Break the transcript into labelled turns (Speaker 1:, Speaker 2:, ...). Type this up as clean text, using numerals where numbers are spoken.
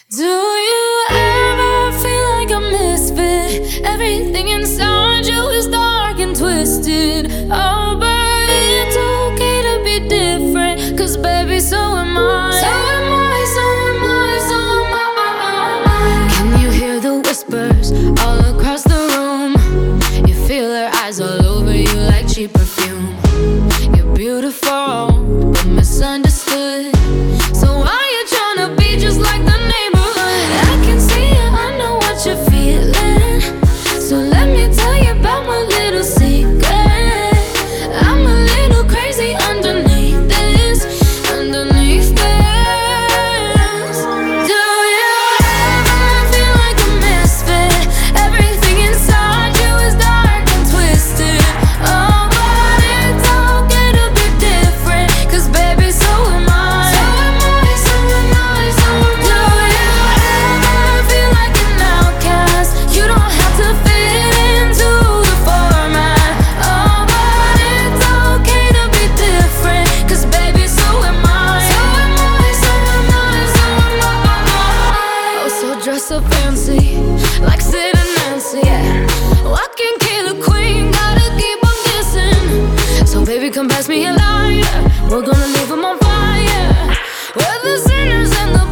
Speaker 1: Do you ever feel like a misfit? Everything inside you is dark and twisted. Oh, but it's okay to be different, 'cause baby, so am I. So am I, so am I, so am I. Can you hear the whispers all across the room? You feel her eyes all over you like cheap perfume. You're beautiful, but misunderstood. So why you tryna be just like the neighborhood? I can see it, I know what you're feeling. So let me tell you about my little secret. I'm a little crazy underneath this, underneath this. Do you ever feel like a misfit? Everything inside you is dark and twisted. Oh, but it's okay to be different, 'cause baby, so am I. So am I, so am I, so am I. Do you ever feel like an outcast? You don't have to fit into the format. Oh, but it's okay to be different, 'cause baby, so am I. So am I, so am I, so am I. Oh, so dress so fancy, like Sid and Nancy, yeah. Oh, I can kill a queen, gotta keep on kissing. So baby, come pass me a lighter, we're gonna leave 'em on fire. We're the sinners and the